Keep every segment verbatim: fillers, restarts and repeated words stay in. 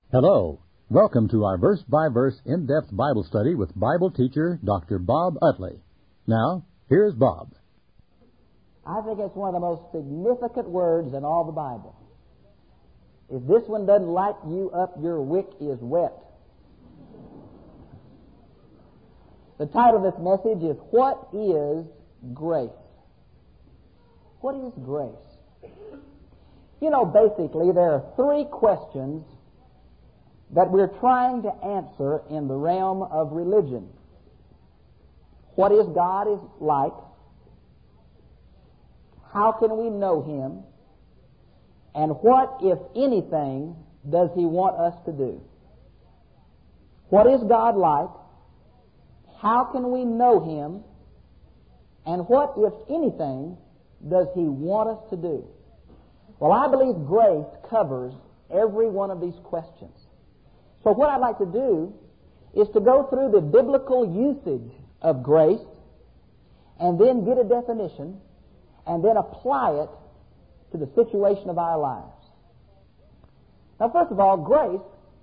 Hello. Welcome to our verse-by-verse in-depth Bible study with Bible teacher Doctor Bob Utley. Now, here's Bob. I think it's one of the most significant words in all the Bible. If this one doesn't light you up, your wick is wet. The title of this message is, What is Grace? What is grace? You know, basically, there are three questions that we're trying to answer in the realm of religion. What is God is like? How can we know Him? And what, if anything, does He want us to do? What is God like? How can we know Him? And what, if anything, does He want us to do? Well, I believe grace covers every one of these questions. So what I'd like to do is to go through the biblical usage of grace and then get a definition and then apply it to the situation of our lives. Now, first of all, grace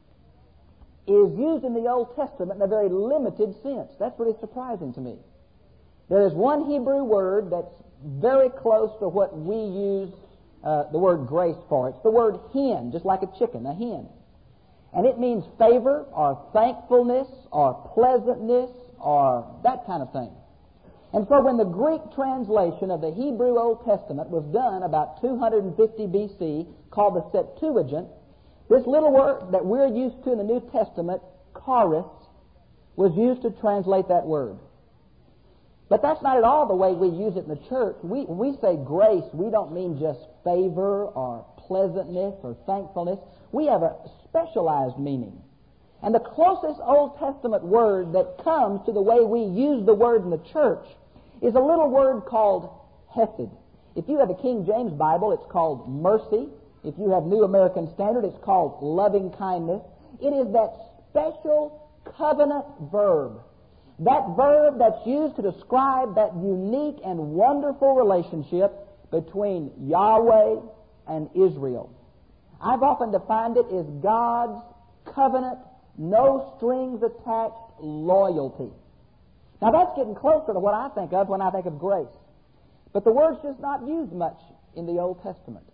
is used in the Old Testament in a very limited sense. That's really surprising to me. There is one Hebrew word that's very close to what we use uh, the word grace for. It's the word hen, just like a chicken, a hen. And it means favor or thankfulness or pleasantness or that kind of thing. And so when the Greek translation of the Hebrew Old Testament was done about two hundred fifty B C, called the Septuagint, this little word that we're used to in the New Testament, charis, was used to translate that word. But that's not at all the way we use it in the church. We, when we say grace, we don't mean just favor or pleasantness or thankfulness. We have a specialized meaning. And the closest Old Testament word that comes to the way we use the word in the church is a little word called hesed. If you have a King James Bible, it's called mercy. If you have New American Standard, it's called loving kindness. It is that special covenant verb. That verb that's used to describe that unique and wonderful relationship between Yahweh and Israel. I've often defined it as God's covenant, no strings attached loyalty. Now that's getting closer to what I think of when I think of grace. But the word's just not used much in the Old Testament.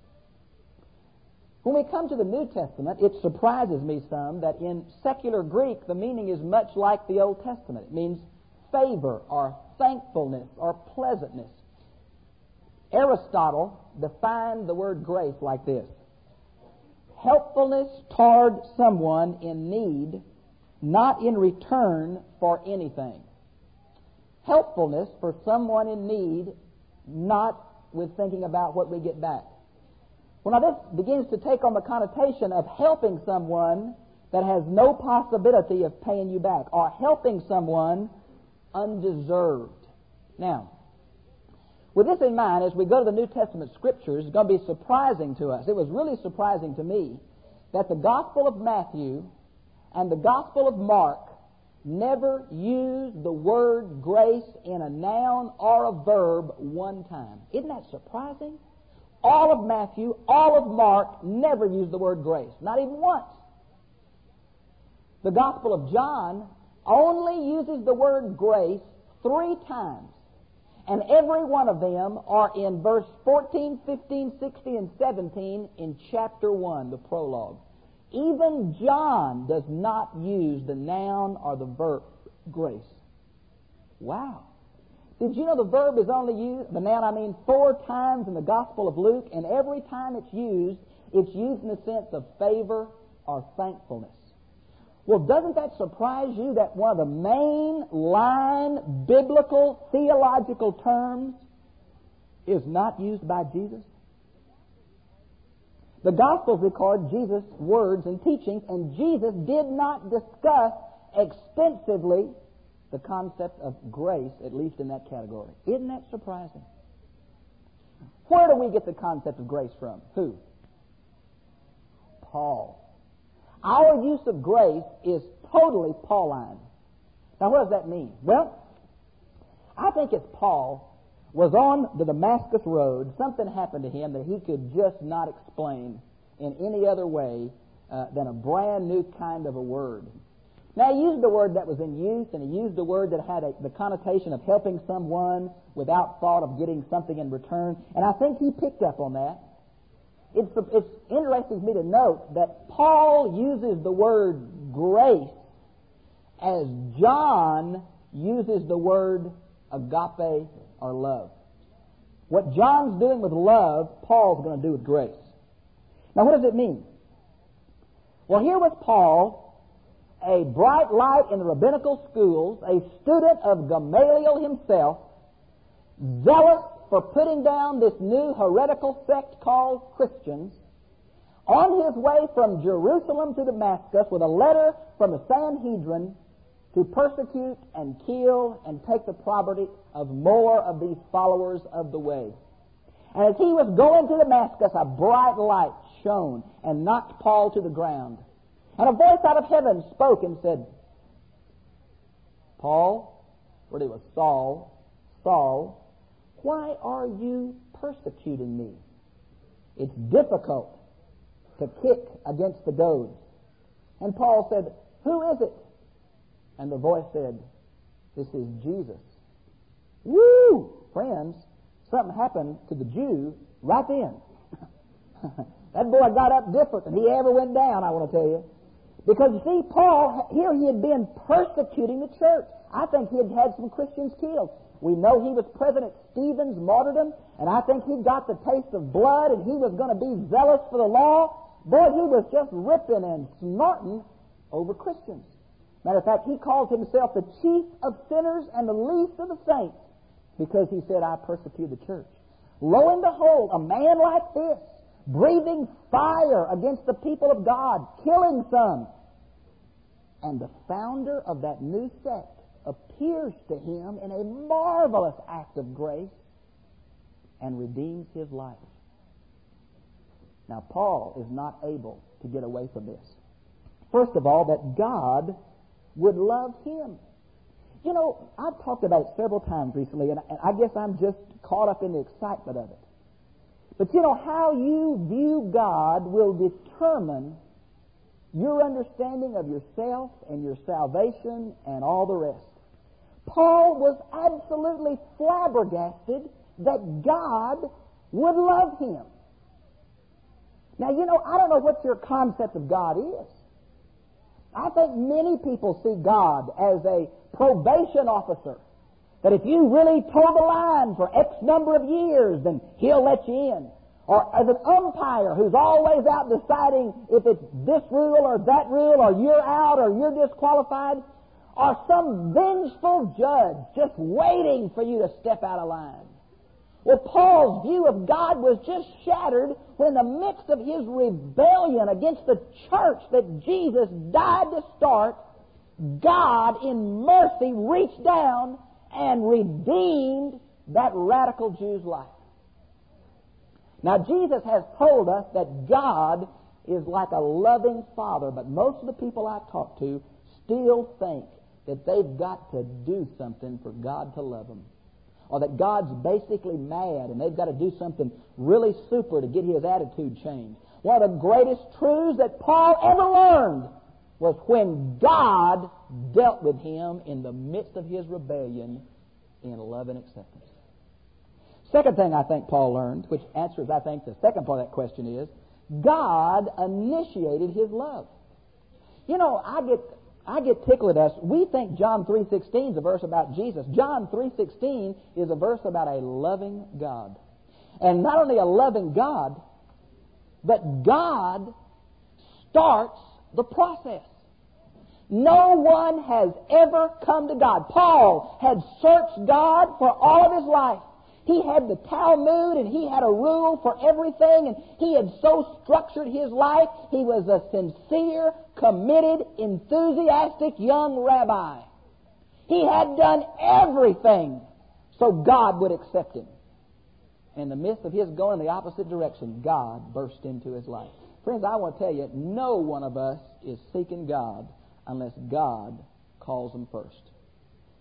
When we come to the New Testament, it surprises me some that in secular Greek the meaning is much like the Old Testament. It means favor or thankfulness or pleasantness. Aristotle defined the word grace like this: helpfulness toward someone in need, not in return for anything. Helpfulness for someone in need, not with thinking about what we get back. Well, now this begins to take on the connotation of helping someone that has no possibility of paying you back, or helping someone undeserved. Now, with this in mind, as we go to the New Testament Scriptures, it's going to be surprising to us. It was really surprising to me that the Gospel of Matthew and the Gospel of Mark never used the word grace in a noun or a verb one time. Isn't that surprising? All of Matthew, all of Mark never used the word grace, not even once. The Gospel of John only uses the word grace three times. And every one of them are in verse fourteen, fifteen, sixteen, and seventeen in chapter one, the prologue. Even John does not use the noun or the verb grace. Wow. Did you know the verb is only used, the noun I mean, four times in the Gospel of Luke, and every time it's used, it's used in the sense of favor or thankfulness. Well, doesn't that surprise you that one of the main line biblical theological terms is not used by Jesus? The Gospels record Jesus' words and teachings, and Jesus did not discuss extensively the concept of grace, at least in that category. Isn't that surprising? Where do we get the concept of grace from? Who? Paul. Our use of grace is totally Pauline. Now, what does that mean? Well, I think if Paul was on the Damascus Road, something happened to him that he could just not explain in any other way uh, than a brand new kind of a word. Now, he used a word that was in use, and he used a word that had a, the connotation of helping someone without thought of getting something in return, and I think he picked up on that. It's, it's interesting to me to note that Paul uses the word grace as John uses the word agape or love. What John's doing with love, Paul's going to do with grace. Now, what does it mean? Well, here was Paul, a bright light in the rabbinical schools, a student of Gamaliel himself, zealous for putting down this new heretical sect called Christians, on his way from Jerusalem to Damascus with a letter from the Sanhedrin to persecute and kill and take the property of more of these followers of the way. And as he was going to Damascus, a bright light shone and knocked Paul to the ground. And a voice out of heaven spoke and said, Paul, or it was Saul, Saul, why are you persecuting me? It's difficult to kick against the goads. And Paul said, who is it? And the voice said, this is Jesus. Woo! Friends, something happened to the Jew right then. That boy got up different than he ever went down, I want to tell you. Because, you see, Paul, here he had been persecuting the church. I think he had had some Christians killed. We know he was present at Stephen's martyrdom, and I think he got the taste of blood, and he was going to be zealous for the law. Boy, he was just ripping and snorting over Christians. Matter of fact, he calls himself the chief of sinners and the least of the saints because he said, I persecute the church. Lo and behold, a man like this, breathing fire against the people of God, killing some. And the founder of that new sect appears to him in a marvelous act of grace and redeems his life. Now, Paul is not able to get away from this. First of all, that God would love him. You know, I've talked about it several times recently, and I guess I'm just caught up in the excitement of it. But you know, how you view God will determine your understanding of yourself and your salvation and all the rest. Paul was absolutely flabbergasted that God would love him. Now, you know, I don't know what your concept of God is. I think many people see God as a probation officer, that if you really toe the line for X number of years, then He'll let you in. Or as an umpire who's always out deciding if it's this rule or that rule, or you're out or you're disqualified. Or some vengeful judge just waiting for you to step out of line. Well, Paul's view of God was just shattered when in the midst of his rebellion against the church that Jesus died to start, God in mercy reached down and redeemed that radical Jew's life. Now, Jesus has told us that God is like a loving father, but most of the people I talk to still think that they've got to do something for God to love them. Or that God's basically mad and they've got to do something really super to get his attitude changed. One of the greatest truths that Paul ever learned was when God dealt with him in the midst of his rebellion in love and acceptance. Second thing I think Paul learned, which answers, I think, the second part of that question is, God initiated his love. You know, I get... I get tickled at us. We think John three sixteen is a verse about Jesus. John three sixteen is a verse about a loving God. And not only a loving God, but God starts the process. No one has ever come to God. Paul had searched God for all of his life. He had the Talmud, and he had a rule for everything, and he had so structured his life. He was a sincere, committed, enthusiastic young rabbi. He had done everything so God would accept him. In the midst of his going in the opposite direction, God burst into his life. Friends, I want to tell you, no one of us is seeking God unless God calls him first.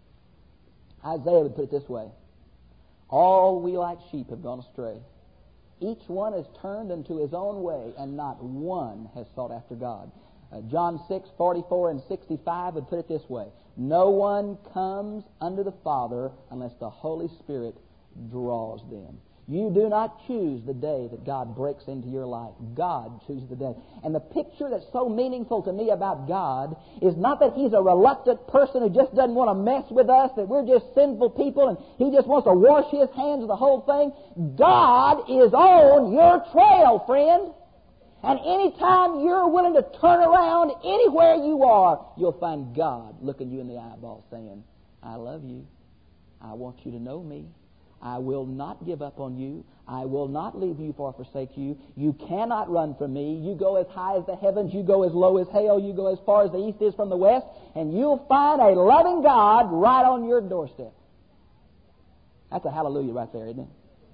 Isaiah would put it this way: all we like sheep have gone astray. Each one is turned into his own way, and not one has sought after God. Uh, John six, forty-four and sixty-five would put it this way. No one comes unto the Father unless the Holy Spirit draws them. You do not choose the day that God breaks into your life. God chooses the day. And the picture that's so meaningful to me about God is not that He's a reluctant person who just doesn't want to mess with us, that we're just sinful people and He just wants to wash His hands of the whole thing. God is on your trail, friend. And anytime you're willing to turn around anywhere you are, you'll find God looking you in the eyeball saying, I love you. I want you to know me. I will not give up on you. I will not leave you or forsake you. You cannot run from me. You go as high as the heavens. You go as low as hell. You go as far as the east is from the west. And you'll find a loving God right on your doorstep. That's a hallelujah right there, isn't it?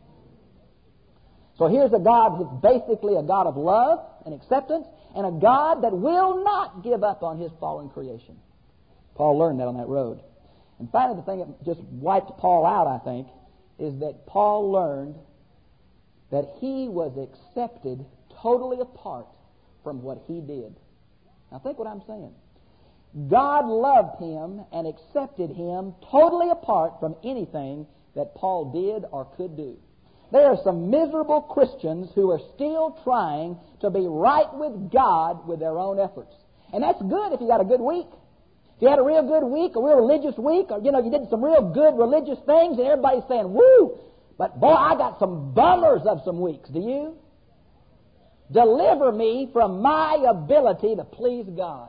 So here's a God who's basically a God of love and acceptance, and a God that will not give up on His fallen creation. Paul learned that on that road. And finally, the thing that just wiped Paul out, I think, is that Paul learned that he was accepted totally apart from what he did. Now think what I'm saying. God loved him and accepted him totally apart from anything that Paul did or could do. There are some miserable Christians who are still trying to be right with God with their own efforts. And that's good if you got a good week. If you had a real good week, a real religious week, or, you know, you did some real good religious things, and everybody's saying, woo! But, boy, I got some bummers of some weeks. Do you? Deliver me from my ability to please God.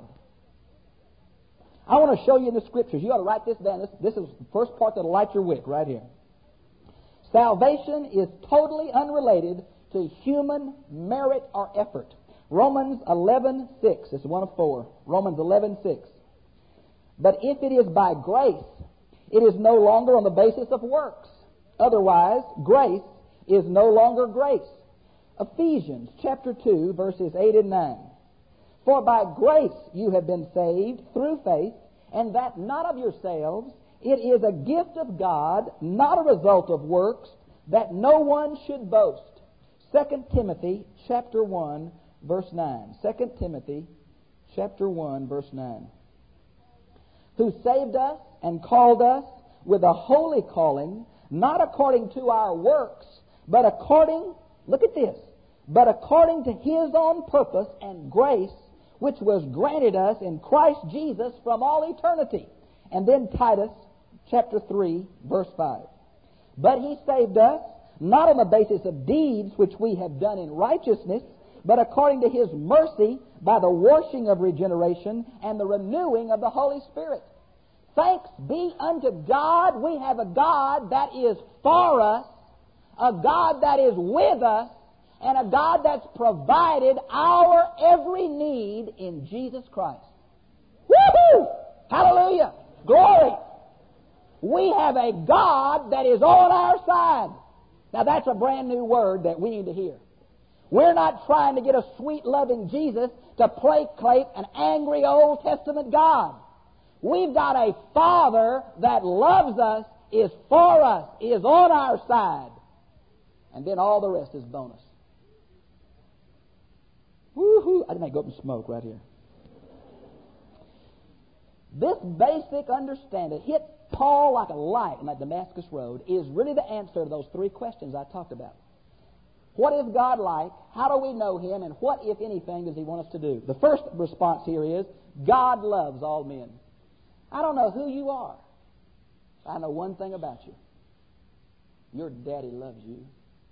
I want to show you in the Scriptures. You ought to write this down. This, this is the first part that will light your wick right here. Salvation is totally unrelated to human merit or effort. Romans eleven six. This is one of four. Romans eleven six. But if it is by grace, it is no longer on the basis of works. Otherwise, grace is no longer grace. Ephesians chapter two, verses eight and nine. For by grace you have been saved through faith, and that not of yourselves. It is a gift of God, not a result of works, that no one should boast. Second Timothy chapter one, verse nine. Second Timothy chapter one, verse nine. Who saved us and called us with a holy calling, not according to our works, but according, look at this, but according to His own purpose and grace, which was granted us in Christ Jesus from all eternity. And then Titus chapter three, verse five. But He saved us, not on the basis of deeds which we have done in righteousness, but according to His mercy, by the washing of regeneration and the renewing of the Holy Spirit. Thanks be unto God, we have a God that is for us, a God that is with us, and a God that's provided our every need in Jesus Christ. Woo-hoo! Hallelujah! Glory! We have a God that is on our side. Now that's a brand new word that we need to hear. We're not trying to get a sweet, loving Jesus to placate an angry Old Testament God. We've got a Father that loves us, is for us, is on our side. And then all the rest is bonus. Woo-hoo! I may go up and smoke right here. This basic understanding hit Paul like a light on that Damascus road is really the answer to those three questions I talked about. What is God like? How do we know Him? And what, if anything, does He want us to do? The first response here is, God loves all men. I don't know who you are. I know one thing about you. Your daddy loves you.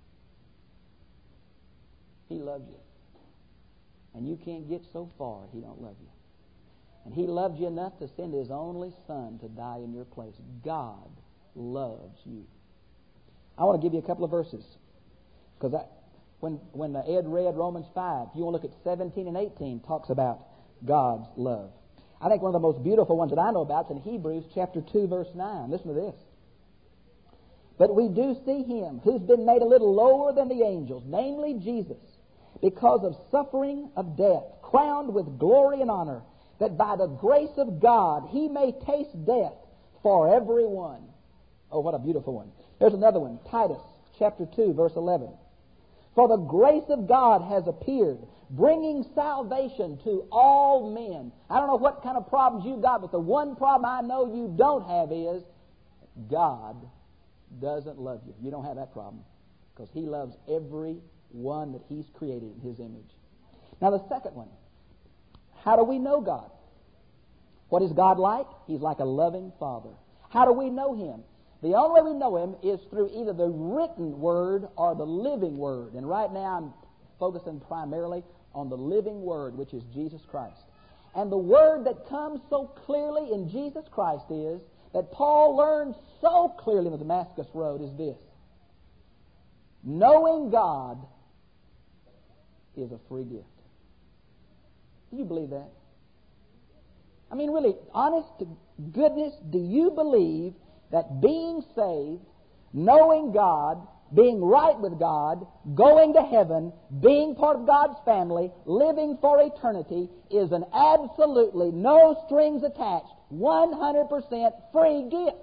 He loves you. And you can't get so far if He don't love you. And He loved you enough to send His only Son to die in your place. God loves you. I want to give you a couple of verses. Because I, when, when Ed read Romans five, if you want to look at seventeen and eighteen, talks about God's love. I think one of the most beautiful ones that I know about is in Hebrews chapter two, verse nine. Listen to this. But we do see Him, who's been made a little lower than the angels, namely Jesus, because of suffering of death, crowned with glory and honor, that by the grace of God He may taste death for everyone. Oh, what a beautiful one. There's another one, Titus chapter two, verse eleven. For the grace of God has appeared, bringing salvation to all men. I don't know what kind of problems you've got, but the one problem I know you don't have is God doesn't love you. You don't have that problem because He loves every one that He's created in His image. Now the second one, how do we know God? What is God like? He's like a loving Father. How do we know Him? The only way we know Him is through either the written Word or the living Word. And right now I'm focusing primarily on the living Word, which is Jesus Christ. And the Word that comes so clearly in Jesus Christ is, that Paul learned so clearly in the Damascus Road, is this. Knowing God is a free gift. Do you believe that? I mean, really, honest to goodness, do you believe that being saved, knowing God, being right with God, going to heaven, being part of God's family, living for eternity, is an absolutely no strings attached, one hundred percent free gift?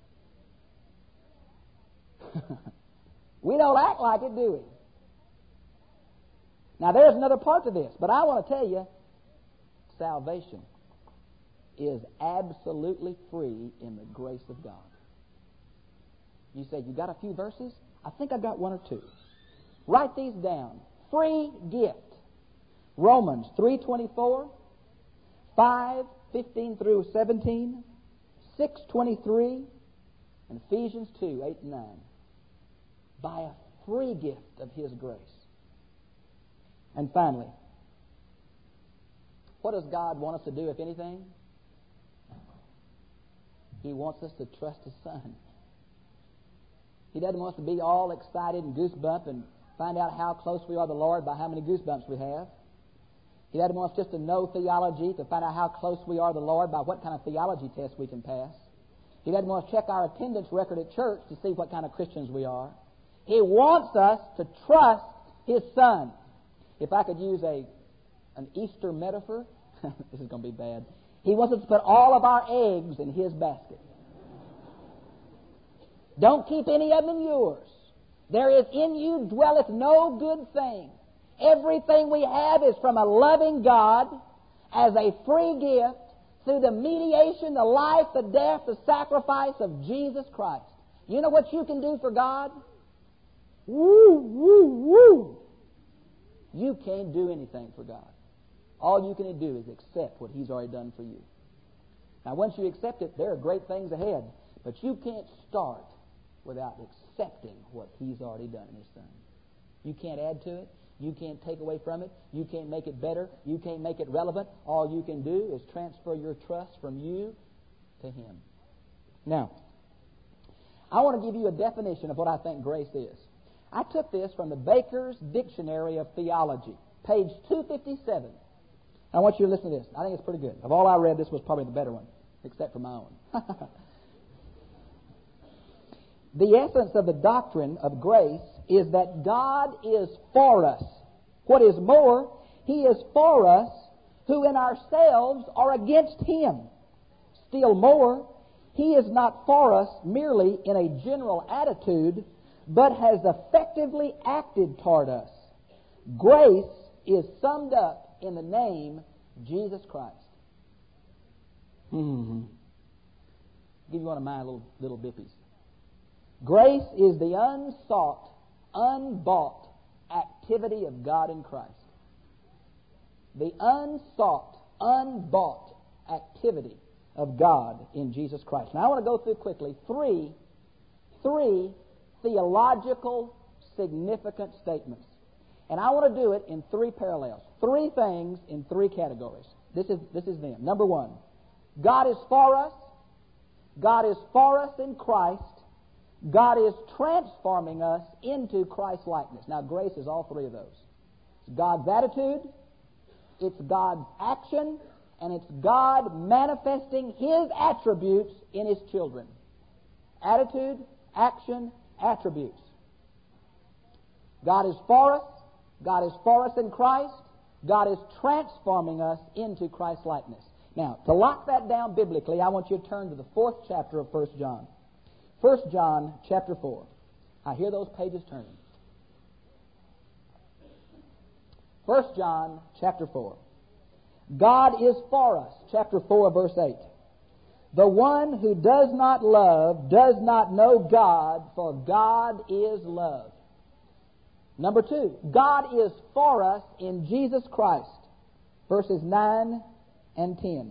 We don't act like it, do we? Now, there's another part to this, but I want to tell you, salvation is absolutely free in the grace of God. You say, you got a few verses? I think I got one or two. Write these down. Free gift. Romans three twenty-four, five fifteen through seventeen, six twenty-three, and Ephesians two eight and nine. By a free gift of His grace. And finally, what does God want us to do, if anything? He wants us to trust His Son. He doesn't want us to be all excited and goosebump and find out how close we are to the Lord by how many goosebumps we have. He doesn't want us just to know theology to find out how close we are to the Lord by what kind of theology test we can pass. He doesn't want us to check our attendance record at church to see what kind of Christians we are. He wants us to trust His Son. If I could use a an Easter metaphor, this is going to be bad. He wants us to put all of our eggs in His basket. Don't keep any of them in yours. There is in you dwelleth no good thing. Everything we have is from a loving God as a free gift through the mediation, the life, the death, the sacrifice of Jesus Christ. You know what you can do for God? Woo, woo, woo. You can't do anything for God. All you can do is accept what He's already done for you. Now, once you accept it, there are great things ahead. But you can't start without accepting what He's already done in His Son. You can't add to it. You can't take away from it. You can't make it better. You can't make it relevant. All you can do is transfer your trust from you to Him. Now, I want to give you a definition of what I think grace is. I took this from the Baker's Dictionary of Theology, page two fifty-seven. I want you to listen to this. I think it's pretty good. Of all I read, this was probably the better one, except for my own. The essence of the doctrine of grace is that God is for us. What is more, He is for us who in ourselves are against Him. Still more, He is not for us merely in a general attitude, but has effectively acted toward us. Grace is summed up in the name Jesus Christ. Mm-hmm. Give you one of my little, little bippies. Grace is the unsought, unbought activity of God in Christ. The unsought, unbought activity of God in Jesus Christ. Now I want to go through quickly three, three theological significant statements. And I want to do it in three parallels. Three things in three categories. This is, this is them. Number one, God is for us. God is for us in Christ. God is transforming us into Christ-likeness. Now, grace is all three of those. It's God's attitude, it's God's action, and it's God manifesting His attributes in His children. Attitude, action, attributes. God is for us. God is for us in Christ. God is transforming us into Christ-likeness. Now, to lock that down biblically, I want you to turn to the fourth chapter of First John. First John chapter four. I hear those pages turning. First John chapter four. God is for us. Chapter four, verse eight. The one who does not love does not know God, for God is love. Number two, God is for us in Jesus Christ. Verses nine and ten.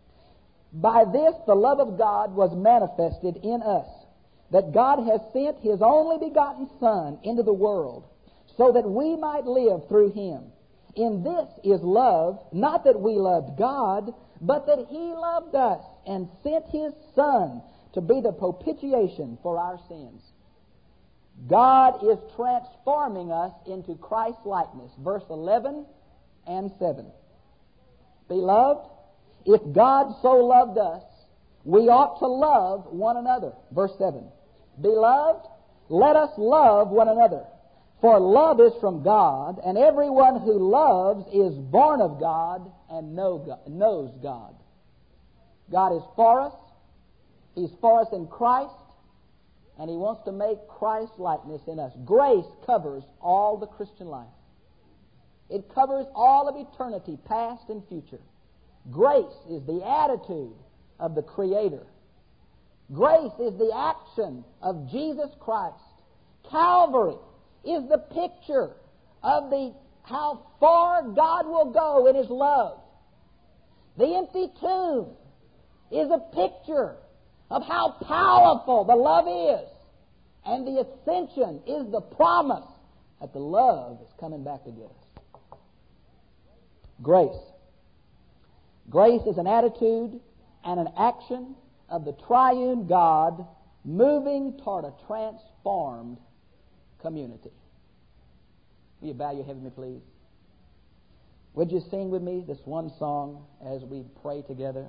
By this the love of God was manifested in us, that God has sent His only begotten Son into the world, so that we might live through Him. In this is love, not that we loved God, but that He loved us and sent His Son to be the propitiation for our sins. God is transforming us into Christ's likeness. Verse eleven and seven. Beloved, if God so loved us, we ought to love one another. Verse seven. Beloved, let us love one another. For love is from God, and everyone who loves is born of God and knows God. God is for us. He's for us in Christ, and He wants to make Christ's likeness in us. Grace covers all the Christian life. It covers all of eternity, past and future. Grace is the attitude of the Creator. Grace is the action of Jesus Christ. Calvary is the picture of the how far God will go in His love. The empty tomb is a picture of how powerful the love is. And the ascension is the promise that the love is coming back to get us. Grace. Grace is an attitude and an action of the triune God moving toward a transformed community. Will you bow your head with me, please? Would you sing with me this one song as we pray together?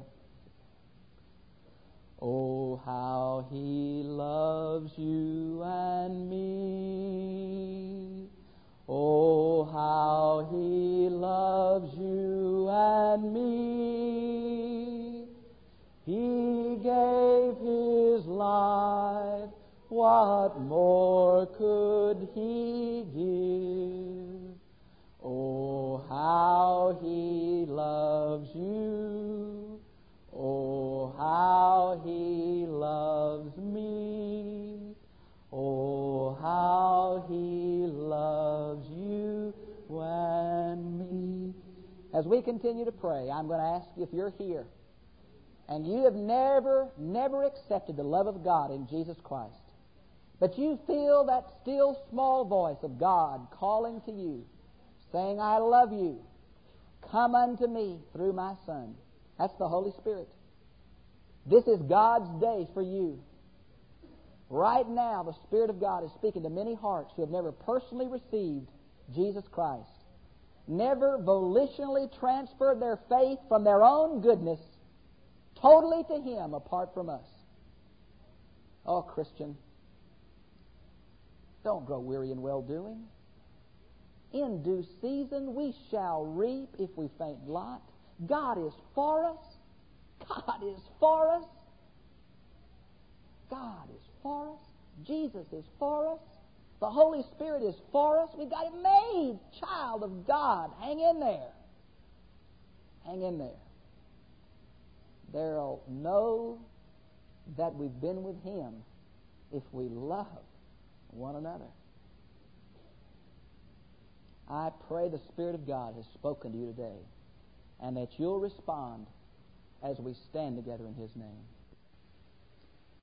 Oh, how He loves you and me. Oh, how He loves you and me. He gave His life. What more could He give? Oh, how He loves you. Oh, how He loves me. Oh, how He loves you and me. As we continue to pray, I'm going to ask you if you're here and you have never, never accepted the love of God in Jesus Christ, but you feel that still small voice of God calling to you, saying, I love you. Come unto me through my Son. That's the Holy Spirit. This is God's day for you. Right now, the Spirit of God is speaking to many hearts who have never personally received Jesus Christ, never volitionally transferred their faith from their own goodness totally to Him apart from us. Oh, Christian, don't grow weary in well-doing. In due season we shall reap if we faint not. God is for us. God is for us. God is for us. Jesus is for us. The Holy Spirit is for us. We've got it made. Child of God. Hang in there. Hang in there. They'll know that we've been with Him if we love one another. I pray the Spirit of God has spoken to you today, and that you'll respond as we stand together in His name.